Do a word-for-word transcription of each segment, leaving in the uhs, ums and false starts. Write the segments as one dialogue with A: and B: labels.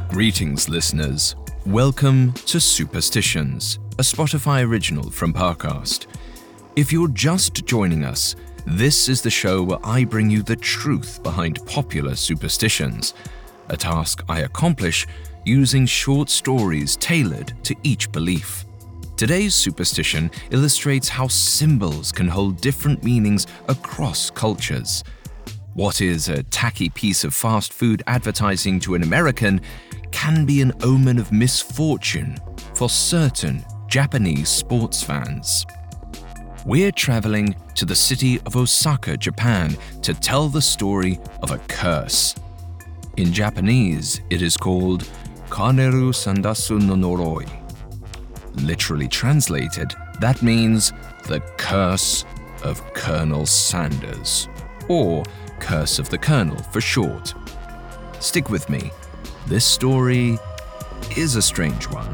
A: Greetings, listeners. Welcome to Superstitions, a Spotify original from Parcast. If you're just joining us, this is the show where I bring you the truth behind popular superstitions, a task I accomplish using short stories tailored to each belief. Today's superstition illustrates how symbols can hold different meanings across cultures. What is a tacky piece of fast food advertising to an American can be an omen of misfortune for certain Japanese sports fans. We're traveling to the city of Osaka, Japan, to tell the story of a curse. In Japanese, it is called Kaneru Sandasu no Noroi. Literally translated, that means the curse of Colonel Sanders, or Curse of the Colonel for short. Stick with me. This story is a strange one.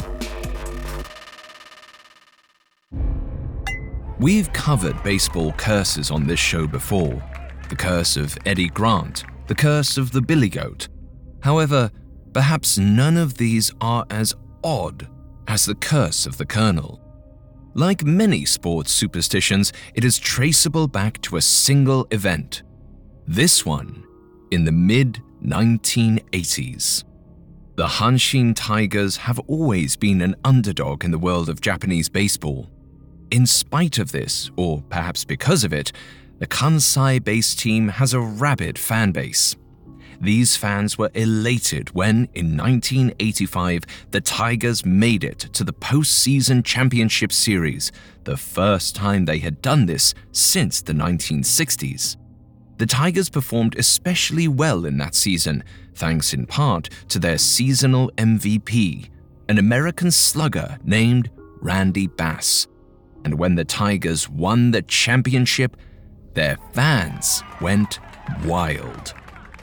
A: We've covered baseball curses on this show before. The curse of Eddie Grant, the curse of the Billy Goat. However, perhaps none of these are as odd as the curse of the Colonel. Like many sports superstitions, it is traceable back to a single event. This one in the mid nineteen eighties. The Hanshin Tigers have always been an underdog in the world of Japanese baseball. In spite of this, or perhaps because of it, the Kansai-based team has a rabid fan base. These fans were elated when, in nineteen eighty-five, the Tigers made it to the postseason championship series, the first time they had done this since the nineteen sixties. The Tigers performed especially well in that season, thanks in part to their seasonal M V P, an American slugger named Randy Bass. And when the Tigers won the championship, their fans went wild.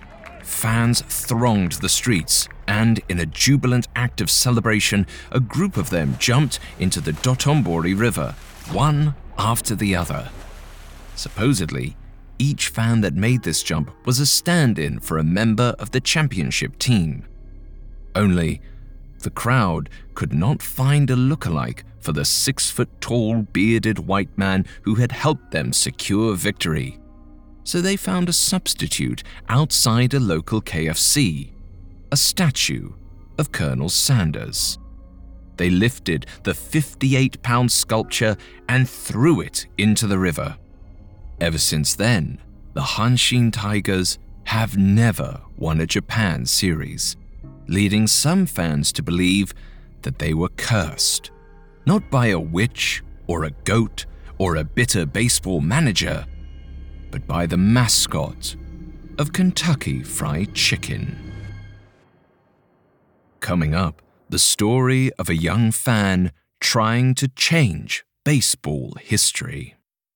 A: Fans thronged the streets, and in a jubilant act of celebration, a group of them jumped into the Dotonbori River, one after the other. Supposedly, each fan that made this jump was a stand-in for a member of the championship team. Only, the crowd could not find a look-alike for the six-foot-tall bearded white man who had helped them secure victory. So they found a substitute outside a local K F C, a statue of Colonel Sanders. They lifted the fifty-eight pound sculpture and threw it into the river. Ever since then, the Hanshin Tigers have never won a Japan series, leading some fans to believe that they were cursed, not by a witch or a goat or a bitter baseball manager, but by the mascot of Kentucky Fried Chicken. Coming up, the story of a young fan trying to change baseball history.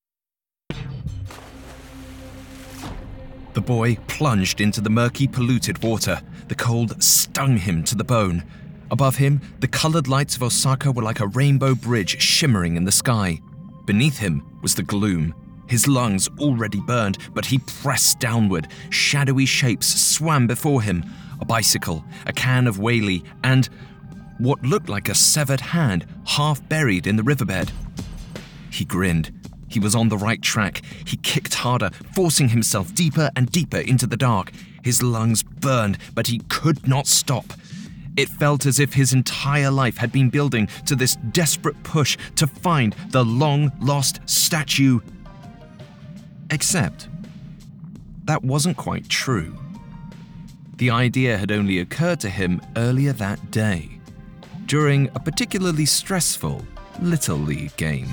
A: The boy plunged into the murky, polluted water. The cold stung him to the bone. Above him, the colored lights of Osaka were like a rainbow bridge shimmering in the sky. Beneath him was the gloom. His lungs already burned, but he pressed downward. Shadowy shapes swam before him. A bicycle, a can of whaley, and what looked like a severed hand half buried in the riverbed. He grinned. He was on the right track. He kicked harder, forcing himself deeper and deeper into the dark. His lungs burned, but he could not stop. It felt as if his entire life had been building to this desperate push to find the long-lost statue. Except, that wasn't quite true. The idea had only occurred to him earlier that day, during a particularly stressful Little League game.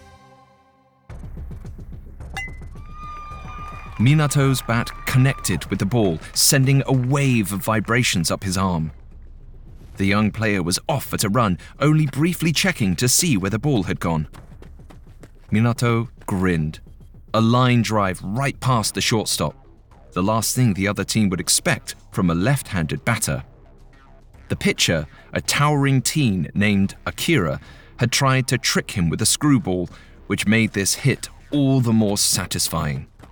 A: Minato's bat connected with the ball, sending a wave of vibrations up his arm. The young player was off at a run, only briefly checking to see where the ball had gone. Minato grinned. A line drive right past the shortstop, the last thing the other team would expect from a left-handed batter. The pitcher, a towering teen named Akira, had tried to trick him with a screwball, which made this hit all the more satisfying.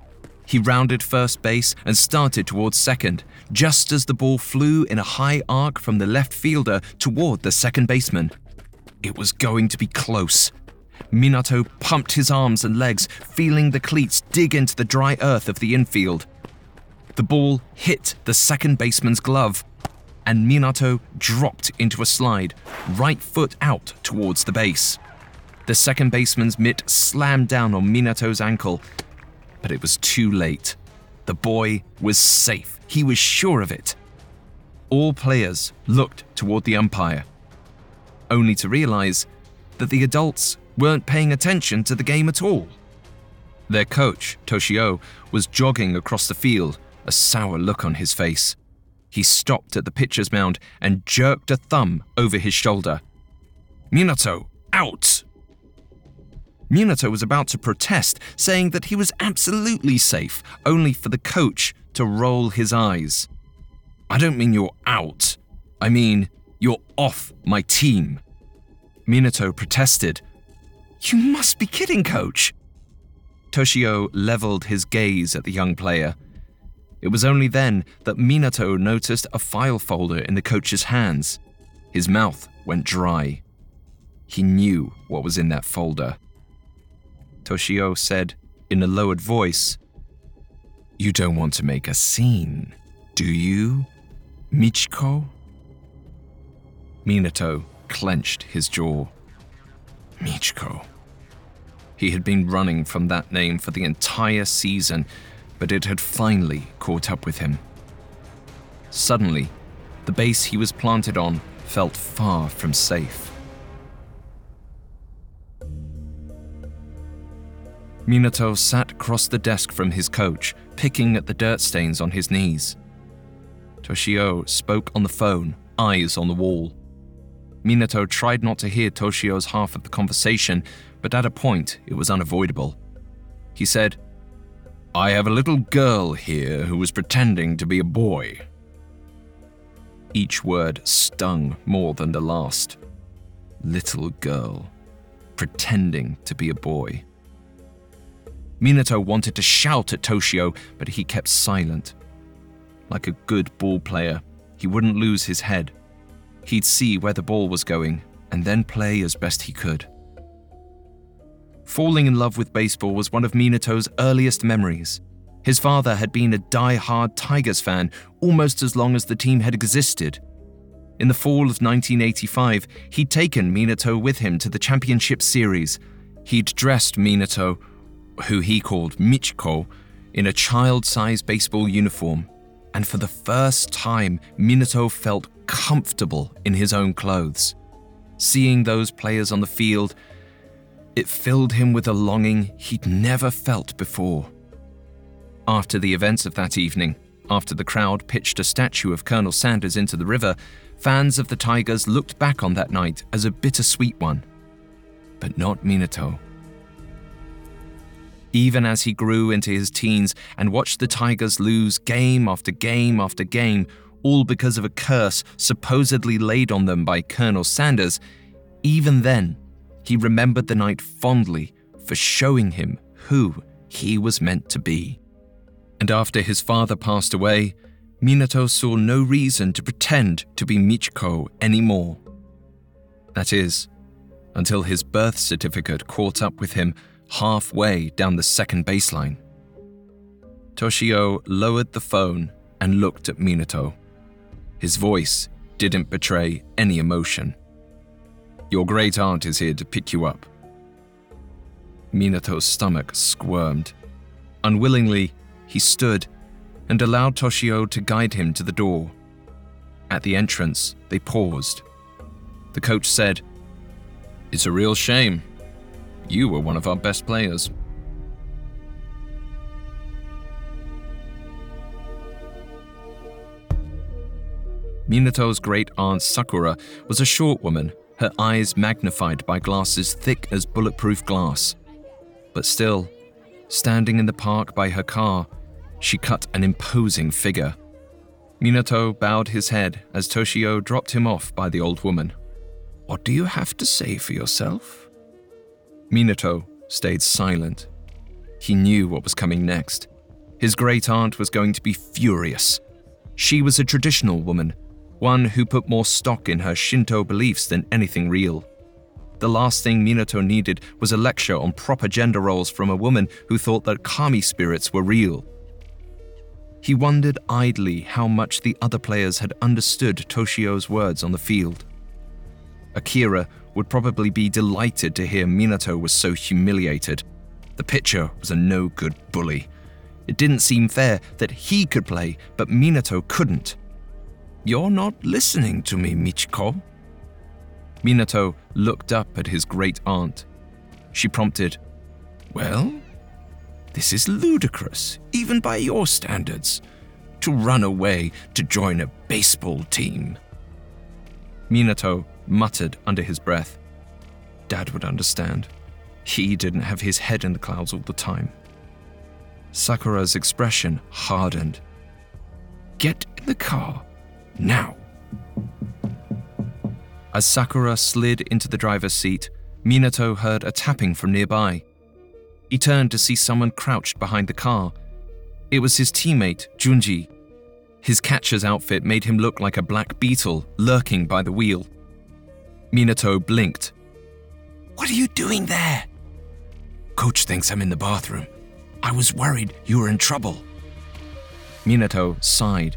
A: He rounded first base and started towards second, just as the ball flew in a high arc from the left fielder toward the second baseman. It was going to be close. Minato pumped his arms and legs, feeling the cleats dig into the dry earth of the infield. The ball hit the second baseman's glove, and Minato dropped into a slide, right foot out towards the base. The second baseman's mitt slammed down on Minato's ankle, but it was too late. The boy was safe. He was sure of it. All players looked toward the umpire, only to realize that the adults weren't paying attention to the game at all. Their coach, Toshio, was jogging across the field, a sour look on his face. He stopped at the pitcher's mound and jerked a thumb over his shoulder. "Minato, out!" Minato was about to protest, saying that he was absolutely safe, only for the coach to roll his eyes. "I don't mean you're out. I mean, you're off my team." Minato protested. "You must be kidding, coach." Toshio leveled his gaze at the young player. It was only then that Minato noticed a file folder in the coach's hands. His mouth went dry. He knew what was in that folder. Toshio said in a lowered voice, "You don't want to make a scene, do you, Michiko?" Minato clenched his jaw. Michiko. He had been running from that name for the entire season, but it had finally caught up with him. Suddenly, the base he was planted on felt far from safe. Minato sat across the desk from his coach, picking at the dirt stains on his knees. Toshio spoke on the phone, eyes on the wall. Minato tried not to hear Toshio's half of the conversation, but at a point it was unavoidable. He said, "I have a little girl here who was pretending to be a boy." Each word stung more than the last. Little girl, pretending to be a boy. Minato wanted to shout at Toshio, but he kept silent. Like a good ball player, he wouldn't lose his head. He'd see where the ball was going, and then play as best he could. Falling in love with baseball was one of Minato's earliest memories. His father had been a die-hard Tigers fan almost as long as the team had existed. In the fall of nineteen eighty-five, he'd taken Minato with him to the championship series. He'd dressed Minato, who he called Michiko, in a child-sized baseball uniform, and for the first time, Minato felt comfortable in his own clothes. Seeing those players on the field, it filled him with a longing he'd never felt before. After the events of that evening, after the crowd pitched a statue of Colonel Sanders into the river, fans of the Tigers looked back on that night as a bittersweet one. But not Minato. Even as he grew into his teens and watched the Tigers lose game after game after game, all because of a curse supposedly laid on them by Colonel Sanders, even then, he remembered the night fondly for showing him who he was meant to be. And after his father passed away, Minato saw no reason to pretend to be Michiko anymore. That is, until his birth certificate caught up with him halfway down the second baseline. Toshio lowered the phone and looked at Minato. His voice didn't betray any emotion. "Your great aunt is here to pick you up." Minato's stomach squirmed. Unwillingly, he stood and allowed Toshio to guide him to the door. At the entrance, they paused. The coach said, "It's a real shame. You were one of our best players." Minato's great aunt Sakura was a short woman, her eyes magnified by glasses thick as bulletproof glass. But still, standing in the park by her car, she cut an imposing figure. Minato bowed his head as Toshio dropped him off by the old woman. "What do you have to say for yourself?" Minato stayed silent. He knew what was coming next. His great-aunt was going to be furious. She was a traditional woman, one who put more stock in her Shinto beliefs than anything real. The last thing Minato needed was a lecture on proper gender roles from a woman who thought that kami spirits were real. He wondered idly how much the other players had understood Toshio's words on the field. Akira would probably be delighted to hear Minato was so humiliated. The pitcher was a no-good bully. It didn't seem fair that he could play, but Minato couldn't. "You're not listening to me, Michiko." Minato looked up at his great-aunt. She prompted, "Well, this is ludicrous, even by your standards, to run away to join a baseball team." Minato muttered under his breath. Dad would understand. He didn't have his head in the clouds all the time. Sakura's expression hardened. "Get in the car, now." As Sakura slid into the driver's seat, Minato heard a tapping from nearby. He turned to see someone crouched behind the car. It was his teammate, Junji. His catcher's outfit made him look like a black beetle lurking by the wheel. Minato blinked. "What are you doing there?" "Coach thinks I'm in the bathroom. I was worried you were in trouble." Minato sighed.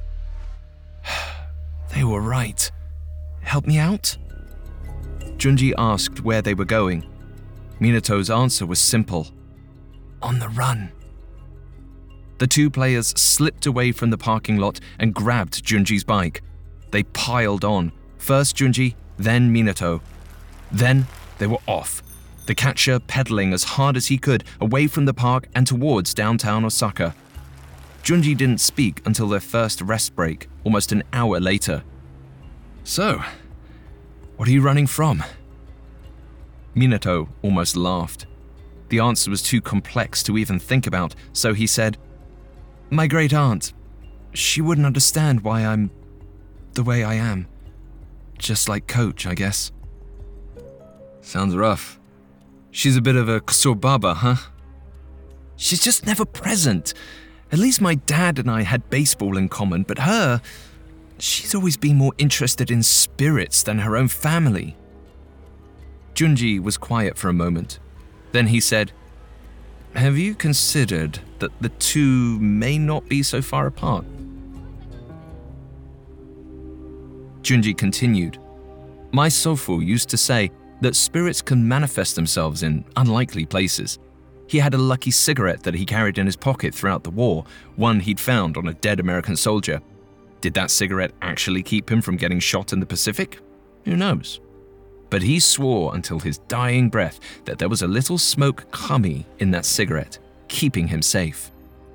A: "They were right. Help me out?" Junji asked where they were going. Minato's answer was simple. "On the run." The two players slipped away from the parking lot and grabbed Junji's bike. They piled on, first Junji, then Minato. Then they were off, the catcher pedaling as hard as he could away from the park and towards downtown Osaka. Junji didn't speak until their first rest break, almost an hour later. "So, what are you running from?" Minato almost laughed. The answer was too complex to even think about, so he said, "My great aunt. She wouldn't understand why I'm the way I am. Just like Coach, I guess." "Sounds rough. She's a bit of a kusobaba, huh?" "She's just never present. At least my dad and I had baseball in common, but her, she's always been more interested in spirits than her own family." Junji was quiet for a moment. Then he said, "Have you considered that the two may not be so far apart?" Junji continued, "My Sofu used to say that spirits can manifest themselves in unlikely places. He had a lucky cigarette that he carried in his pocket throughout the war, one he'd found on a dead American soldier. Did that cigarette actually keep him from getting shot in the Pacific? Who knows? But he swore until his dying breath that there was a little smoke kami in that cigarette, keeping him safe."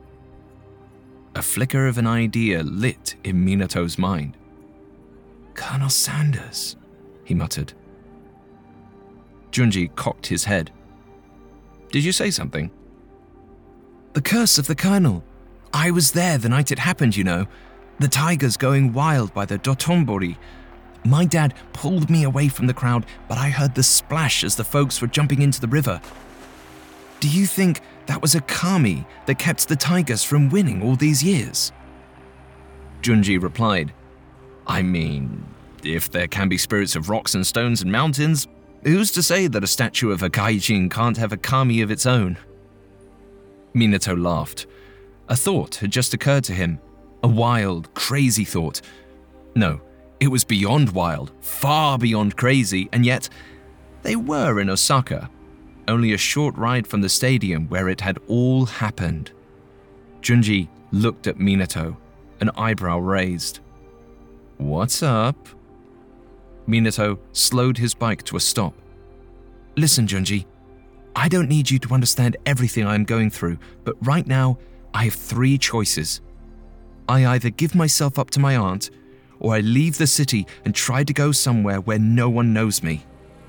A: A flicker of an idea lit in Minato's mind. "Colonel Sanders," he muttered. Junji cocked his head. "Did you say something?" "The curse of the Colonel. I was there the night it happened, you know. The tigers going wild by the Dotonbori. My dad pulled me away from the crowd, but I heard the splash as the folks were jumping into the river. Do you think that was a kami that kept the tigers from winning all these years?" Junji replied, "I mean, if there can be spirits of rocks and stones and mountains, who's to say that a statue of a gaijin can't have a kami of its own?" Minato laughed. A thought had just occurred to him. A wild, crazy thought. No, it was beyond wild, far beyond crazy, and yet they were in Osaka, only a short ride from the stadium where it had all happened. Junji looked at Minato, an eyebrow raised. "What's up?" Minato slowed his bike to a stop. "Listen, Junji, I don't need you to understand everything I am going through, but right now I have three choices. I either give myself up to my aunt, or I leave the city and try to go somewhere where no one knows me."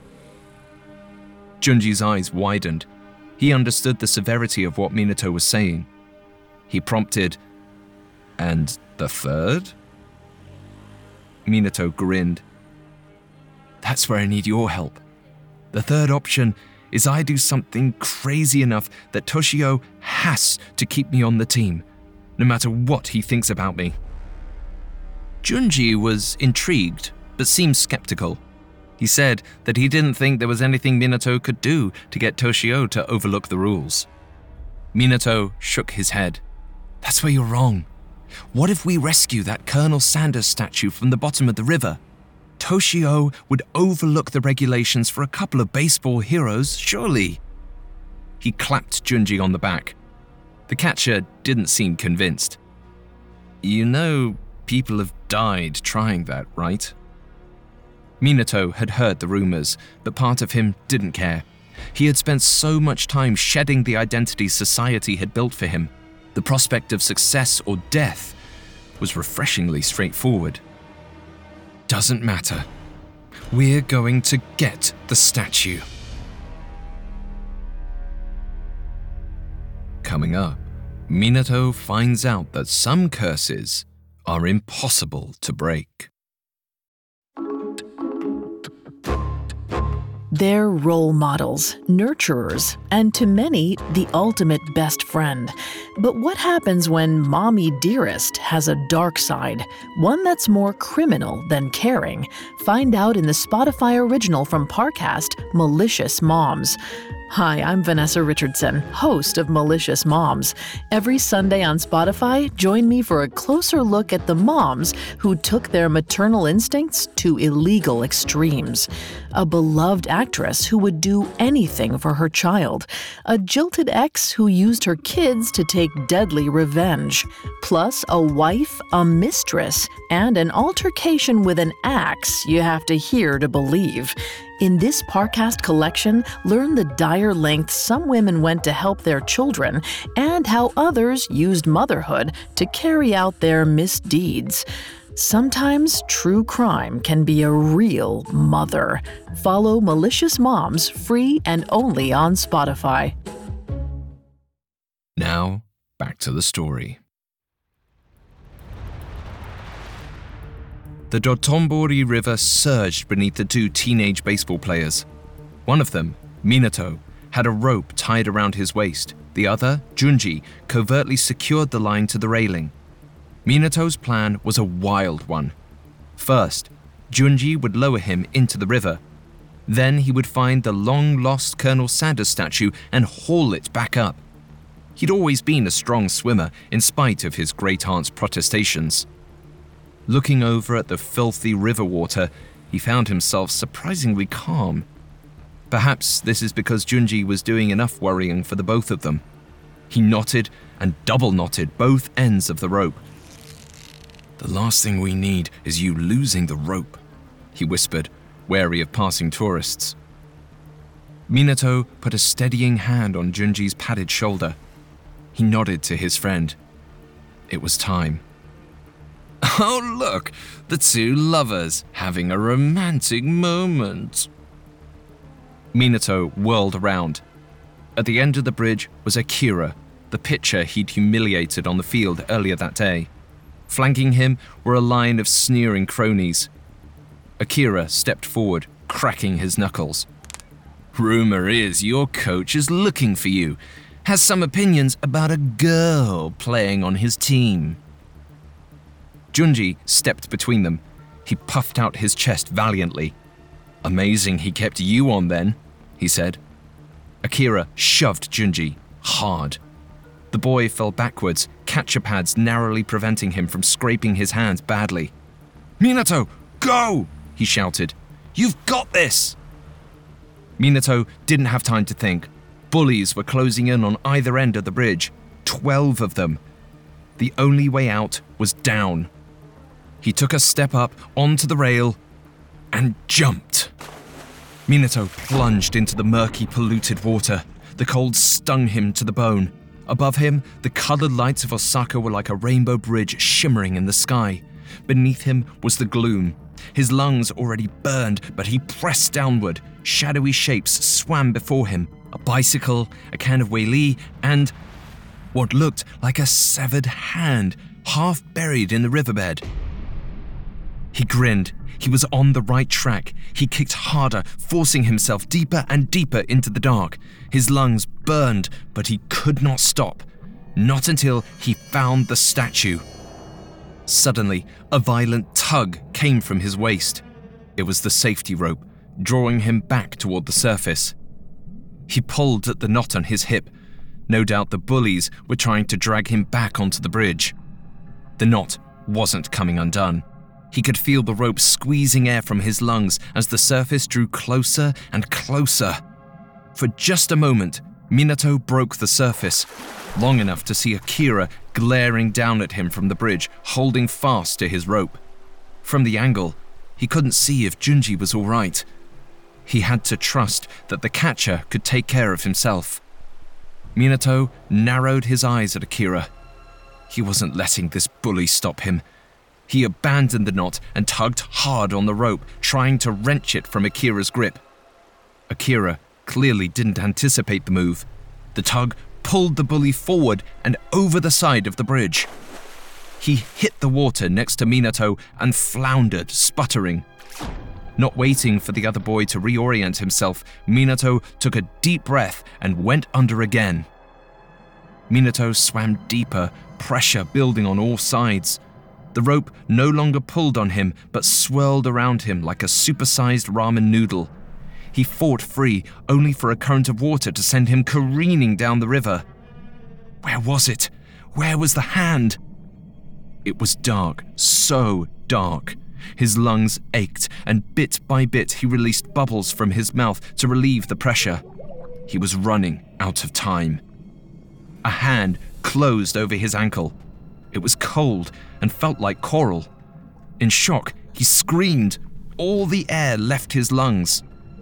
A: Junji's eyes widened. He understood the severity of what Minato was saying. He prompted, "And the third?" Minato grinned. "That's where I need your help. The third option is I do something crazy enough that Toshio has to keep me on the team. no matter what he thinks about me." Junji was intrigued, but seemed skeptical. He said that he didn't think there was anything Minato could do to get Toshio to overlook the rules. Minato shook his head. "That's where you're wrong. What if we rescue that Colonel Sanders statue from the bottom of the river? Toshio would overlook the regulations for a couple of baseball heroes, surely." He clapped Junji on the back. The catcher didn't seem convinced. "You know, people have died trying that, right?" Minato had heard the rumors, but part of him didn't care. He had spent so much time shedding the identity society had built for him. The prospect of success or death was refreshingly straightforward. "Doesn't matter. We're going to get the statue." Coming up, Minato finds out that some curses are impossible to break.
B: They're role models, nurturers, and to many, the ultimate best friend. But what happens when Mommy Dearest has a dark side, one that's more criminal than caring? Find out in the Spotify original from Parcast, Malicious Moms. Hi, I'm Vanessa Richardson, host of Malicious Moms. Every Sunday on Spotify, join me for a closer look at the moms who took their maternal instincts to illegal extremes. A beloved actress who would do anything for her child. A jilted ex who used her kids to take deadly revenge. Plus, a wife, a mistress, and an altercation with an axe you have to hear to believe. In this Parcast collection, learn the dire lengths some women went to help their children and how others used motherhood to carry out their misdeeds. Sometimes true crime can be a real mother. Follow Malicious Moms free and only on Spotify.
A: Now, back to the story. The Dotonbori River surged beneath the two teenage baseball players. One of them, Minato, had a rope tied around his waist. The other, Junji, covertly secured the line to the railing. Minato's plan was a wild one. First, Junji would lower him into the river. Then he would find the long-lost Colonel Sanders statue and haul it back up. He'd always been a strong swimmer, in spite of his great-aunt's protestations. Looking over at the filthy river water, he found himself surprisingly calm. Perhaps this is because Junji was doing enough worrying for the both of them. He knotted and double-knotted both ends of the rope. "The last thing we need is you losing the rope," he whispered, wary of passing tourists. Minato put a steadying hand on Junji's padded shoulder. He nodded to his friend. It was time. "Oh, look, the two lovers having a romantic moment." Minato whirled around. At the end of the bridge was Akira, the pitcher he'd humiliated on the field earlier that day. Flanking him were a line of sneering cronies. Akira stepped forward, cracking his knuckles. "Rumor is your coach is looking for you. Has some opinions about a girl playing on his team." Junji stepped between them. He puffed out his chest valiantly. "Amazing he kept you on then," he said. Akira shoved Junji hard. The boy fell backwards, catcher pads narrowly preventing him from scraping his hands badly. "Minato, go!" he shouted. "You've got this!" Minato didn't have time to think. Bullies were closing in on either end of the bridge. Twelve of them. The only way out was down. He took a step up onto the rail and jumped. Minato plunged into the murky, polluted water. The cold stung him to the bone. Above him, the colored lights of Osaka were like a rainbow bridge shimmering in the sky. Beneath him was the gloom. His lungs already burned, but he pressed downward. Shadowy shapes swam before him. A bicycle, a can of whey, and what looked like a severed hand, half buried in the riverbed. He grinned. He was on the right track. He kicked harder, forcing himself deeper and deeper into the dark. His lungs burned, but he could not stop. not until he found the statue. Suddenly, a violent tug came from his waist. It was the safety rope, drawing him back toward the surface. He pulled at the knot on his hip. No doubt the bullies were trying to drag him back onto the bridge. The knot wasn't coming undone. He could feel the rope squeezing air from his lungs as the surface drew closer and closer. For just a moment, Minato broke the surface, long enough to see Akira glaring down at him from the bridge, holding fast to his rope. From the angle, he couldn't see if Junji was all right. He had to trust that the catcher could take care of himself. Minato narrowed his eyes at Akira. He wasn't letting this bully stop him. He abandoned the knot and tugged hard on the rope, trying to wrench it from Akira's grip. Akira clearly didn't anticipate the move. The tug pulled the bully forward and over the side of the bridge. He hit the water next to Minato and floundered, sputtering. Not waiting for the other boy to reorient himself, Minato took a deep breath and went under again. Minato swam deeper, pressure building on all sides. The rope no longer pulled on him, but swirled around him like a supersized ramen noodle. He fought free, only for a current of water to send him careening down the river. Where was it? Where was the hand? It was dark, so dark. His lungs ached, and bit by bit he released bubbles from his mouth to relieve the pressure. He was running out of time. A hand closed over his ankle. It was cold and felt like coral. In shock, he screamed. All the air left his lungs.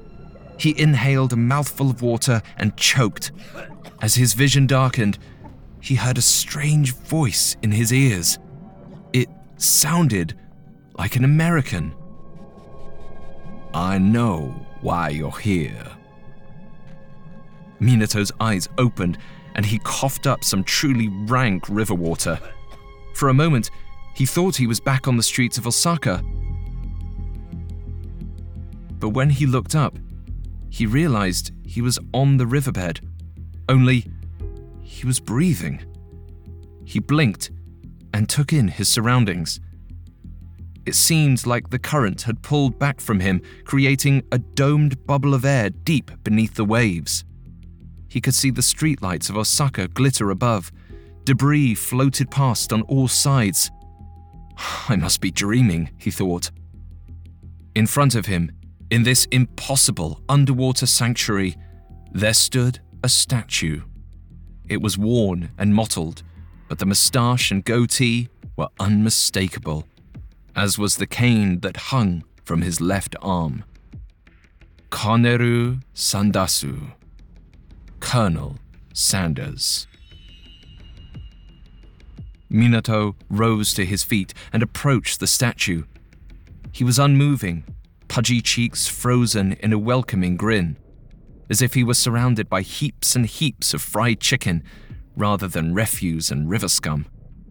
A: He inhaled a mouthful of water and choked. As his vision darkened, he heard a strange voice in his ears. It sounded like an American. "I know why you're here." Minato's eyes opened, and he coughed up some truly rank river water. For a moment, he thought he was back on the streets of Osaka. But when he looked up, he realized he was on the riverbed, only he was breathing. He blinked and took in his surroundings. It seemed like the current had pulled back from him, creating a domed bubble of air deep beneath the waves. He could see the streetlights of Osaka glitter above. Debris floated past on all sides. I must be dreaming, he thought. In front of him, in this impossible underwater sanctuary, there stood a statue. It was worn and mottled, but the moustache and goatee were unmistakable, as was the cane that hung from his left arm. Koneru Sandasu, Colonel Sanders. Minato rose to his feet and approached the statue. He was unmoving, pudgy cheeks frozen in a welcoming grin, as if he was surrounded by heaps and heaps of fried chicken rather than refuse and river scum.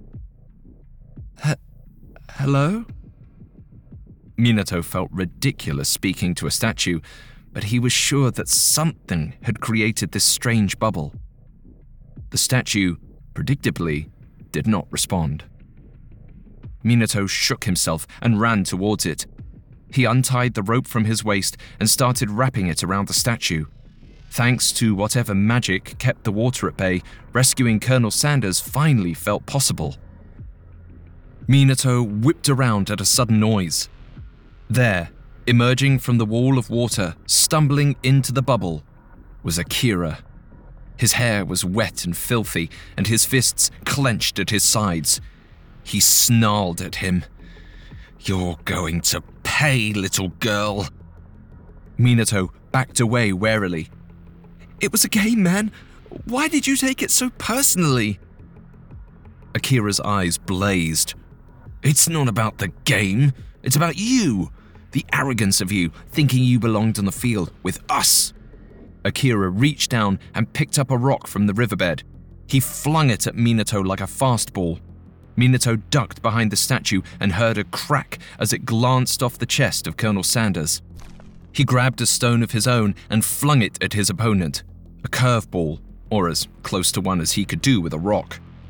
A: H- hello? Minato felt ridiculous speaking to a statue, but he was sure that something had created this strange bubble. The statue, predictably, did not respond. Minato shook himself and ran towards it. He untied the rope from his waist and started wrapping it around the statue. Thanks to whatever magic kept the water at bay, rescuing Colonel Sanders finally felt possible. Minato whipped around at a sudden noise. There, emerging from the wall of water, stumbling into the bubble, was Akira. His hair was wet and filthy, and his fists clenched at his sides. He snarled at him. "You're going to pay, little girl." Minato backed away warily. "It was a game, man. Why did you take it so personally?" Akira's eyes blazed. "It's not about the game. It's about you. The arrogance of you, thinking you belonged on the field with us." Akira reached down and picked up a rock from the riverbed. He flung it at Minato like a fastball. Minato ducked behind the statue and heard a crack as it glanced off the chest of Colonel Sanders. He grabbed a stone of his own and flung it at his opponent, a curveball, or as close to one as he could do with a rock.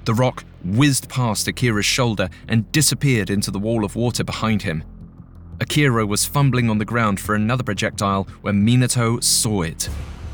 A: The rock whizzed past Akira's shoulder and disappeared into the wall of water behind him. Akira was fumbling on the ground for another projectile when Minato saw it.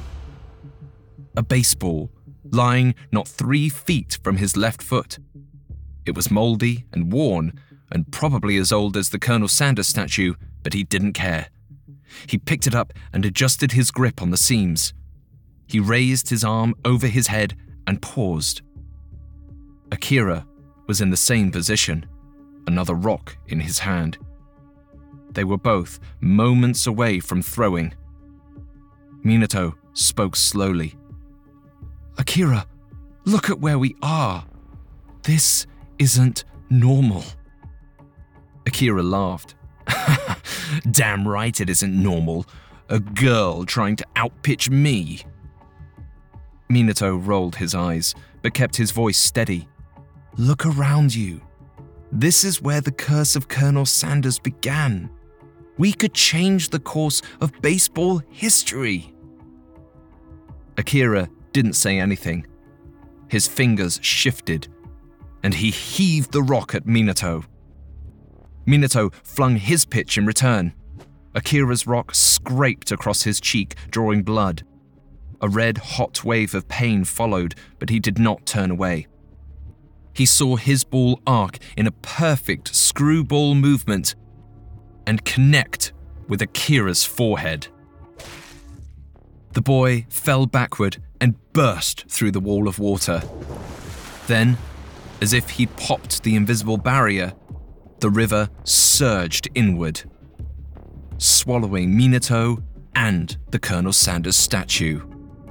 A: A baseball, lying not three feet from his left foot. It was moldy and worn, and probably as old as the Colonel Sanders statue, but he didn't care. He picked it up and adjusted his grip on the seams. He raised his arm over his head and paused. Akira was in the same position, another rock in his hand. They were both moments away from throwing. Minato spoke slowly. "Akira, look at where we are. This isn't normal." Akira laughed. "Damn right it isn't normal. A girl trying to outpitch me." Minato rolled his eyes, but kept his voice steady. "Look around you. This is where the curse of Colonel Sanders began. We could change the course of baseball history." Akira didn't say anything. His fingers shifted, and he heaved the rock at Minato. Minato flung his pitch in return. Akira's rock scraped across his cheek, drawing blood. A red, hot wave of pain followed, but he did not turn away. He saw his ball arc in a perfect screwball movement and connect with Akira's forehead. The boy fell backward and burst through the wall of water. Then, as if he'd popped the invisible barrier, the river surged inward, swallowing Minato and the Colonel Sanders statue.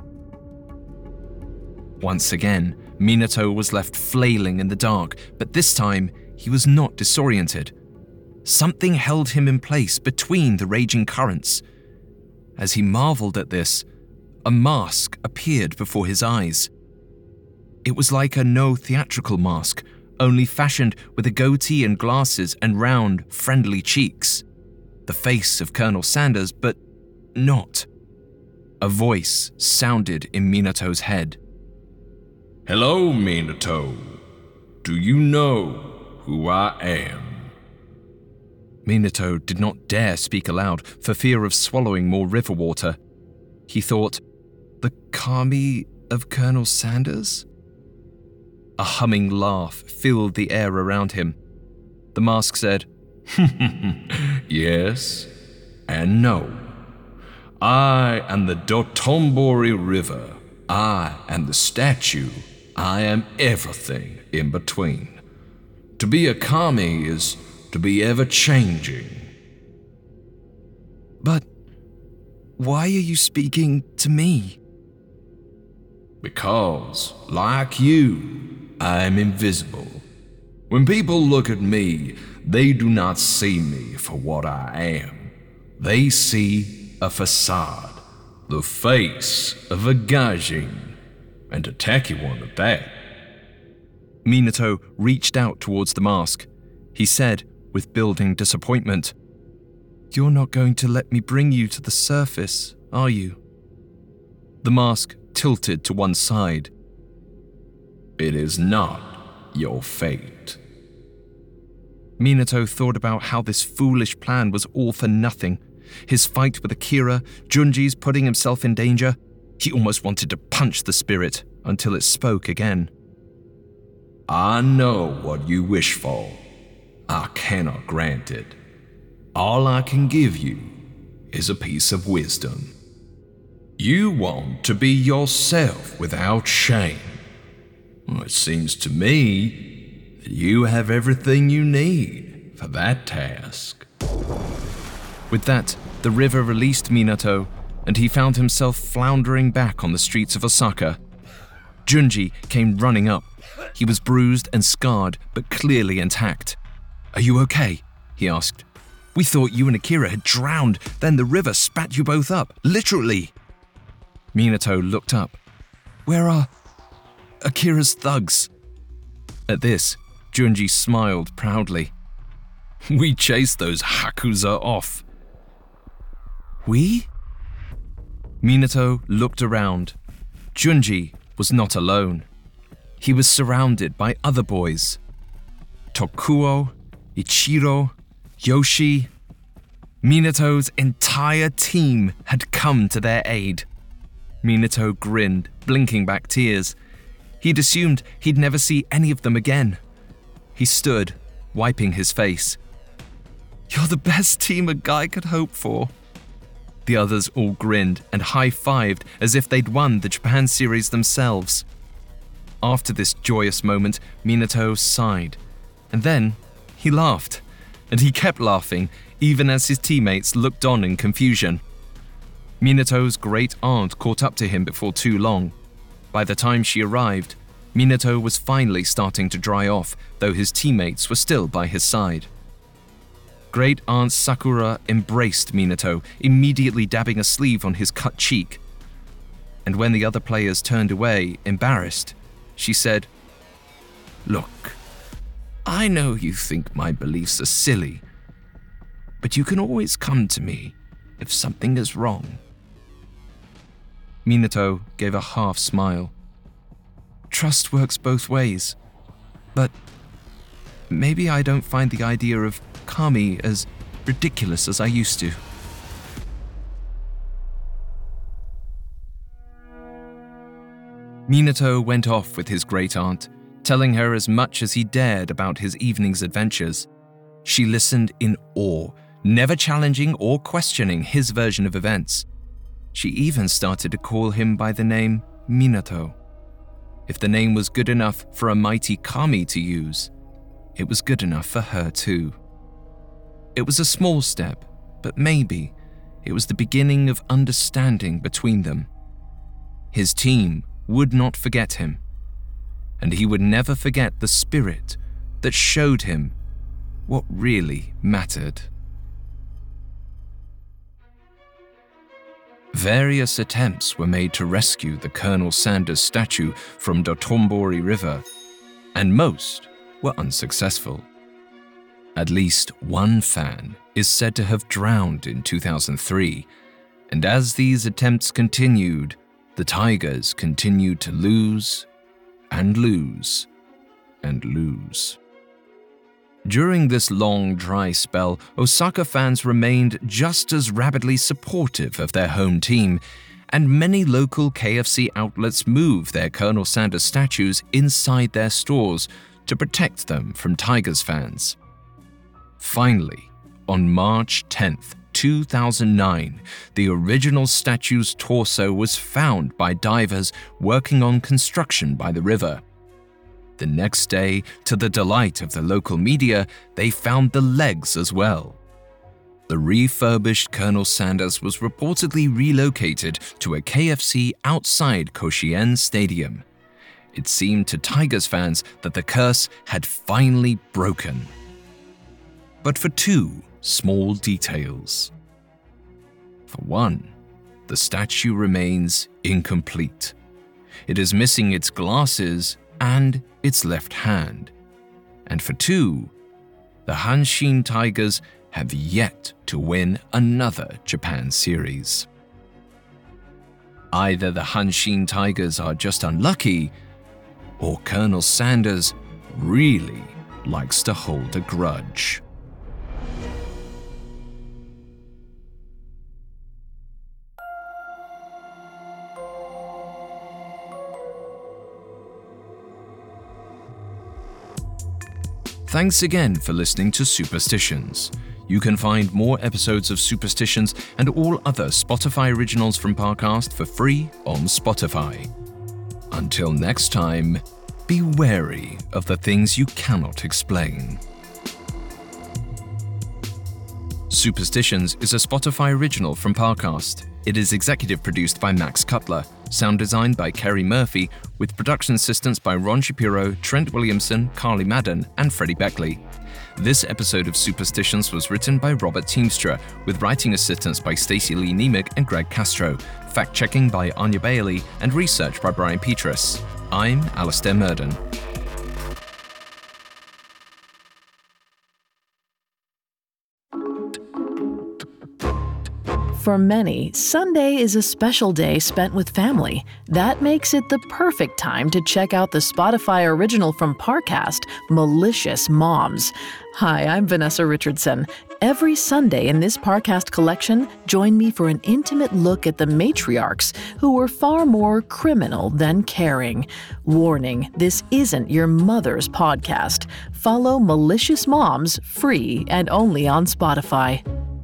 A: Once again, Minato was left flailing in the dark, but this time he was not disoriented. Something held him in place between the raging currents. As he marveled at this, a mask appeared before his eyes. It was like a no-theatrical mask, only fashioned with a goatee and glasses and round, friendly cheeks. The face of Colonel Sanders, but not. A voice sounded in Minato's head.
C: "Hello, Minato. Do you know who I am?"
A: Minato did not dare speak aloud for fear of swallowing more river water. He thought, the Kami of Colonel Sanders? A humming laugh filled the air around him. The mask said,
C: "Yes and no. I am the Dotonbori River. I am the statue. I am everything in between. To be a Kami is to be ever-changing."
A: "But why are you speaking to me?"
C: "Because, like you, I am invisible. When people look at me, they do not see me for what I am. They see a facade, the face of a gaijin, and a tacky one at that."
A: Minato reached out towards the mask. He said, with building disappointment, "You're not going to let me bring you to the surface, are you?" The mask tilted to one side.
C: "It is not your fate."
A: Minato thought about how this foolish plan was all for nothing. His fight with Akira, Junji's putting himself in danger. He almost wanted to punch the spirit until it spoke again.
C: "I know what you wish for. I cannot grant it. All I can give you is a piece of wisdom. You want to be yourself without shame. Well, it seems to me that you have everything you need for that task."
A: With that, the river released Minato, and he found himself floundering back on the streets of Osaka. Junji came running up. He was bruised and scarred, but clearly intact. "Are you okay?" he asked. "We thought you and Akira had drowned, then the river spat you both up, literally." Minato looked up. "Where are Akira's thugs?" At this, Junji smiled proudly. "We chased those Hakuza off." "We?" Minato looked around. Junji was not alone. he was surrounded by other boys. Tokuo, Ichiro, Yoshi. Minato's entire team had come to their aid. Minato grinned, blinking back tears. He'd assumed he'd never see any of them again. He stood, wiping his face. "You're the best team a guy could hope for." The others all grinned and high-fived as if they'd won the Japan series themselves. After this joyous moment, Minato sighed. And then he laughed. And he kept laughing, even as his teammates looked on in confusion. Minato's great aunt caught up to him before too long. By the time she arrived, Minato was finally starting to dry off, though his teammates were still by his side. Great Aunt Sakura embraced Minato, immediately dabbing a sleeve on his cut cheek. And when the other players turned away, embarrassed, she said, "Look, I know you think my beliefs are silly, but you can always come to me if something is wrong." Minato gave a half smile. Trust works both ways, but maybe I don't find the idea of Kami as ridiculous as I used to. Minato went off with his great-aunt, telling her as much as he dared about his evening's adventures. She listened in awe, never challenging or questioning his version of events. She even started to call him by the name Minato. If the name was good enough for a mighty Kami to use, it was good enough for her too. It was a small step, but maybe it was the beginning of understanding between them. His team would not forget him, and he would never forget the spirit that showed him what really mattered. Various attempts were made to rescue the Colonel Sanders statue from Dotonbori River, and most were unsuccessful. At least one fan is said to have drowned in two thousand three, and as these attempts continued, the Tigers continued to lose and lose and lose. During this long, dry spell, Osaka fans remained just as rabidly supportive of their home team, and many local K F C outlets moved their Colonel Sanders statues inside their stores to protect them from Tigers fans. Finally, on March tenth, two thousand nine, the original statue's torso was found by divers working on construction by the river. The next day, to the delight of the local media, they found the legs as well. The refurbished Colonel Sanders was reportedly relocated to a K F C outside Koshien Stadium. It seemed to Tigers fans that the curse had finally broken. But for two small details. For one, the statue remains incomplete. It is missing its glasses and its left hand. And for two, the Hanshin Tigers have yet to win another Japan series. Either the Hanshin Tigers are just unlucky, or Colonel Sanders really likes to hold a grudge. Thanks again for listening to Superstitions. You can find more episodes of Superstitions and all other Spotify originals from Parcast for free on Spotify. Until next time, be wary of the things you cannot explain. Superstitions is a Spotify original from Parcast. It is executive produced by Max Cutler, sound designed by Kerry Murphy, with production assistance by Ron Shapiro, Trent Williamson, Carly Madden, and Freddie Beckley. This episode of Superstitions was written by Robert Teamstra, with writing assistance by Stacey Lee Nemick and Greg Castro, fact-checking by Anya Bailey, and research by Brian Petrus. I'm Alistair Murden.
B: For many, Sunday is a special day spent with family. That makes it the perfect time to check out the Spotify original from Parcast, Malicious Moms. Hi, I'm Vanessa Richardson. Every Sunday in this Parcast collection, join me for an intimate look at the matriarchs who were far more criminal than caring. Warning, this isn't your mother's podcast. Follow Malicious Moms free and only on Spotify.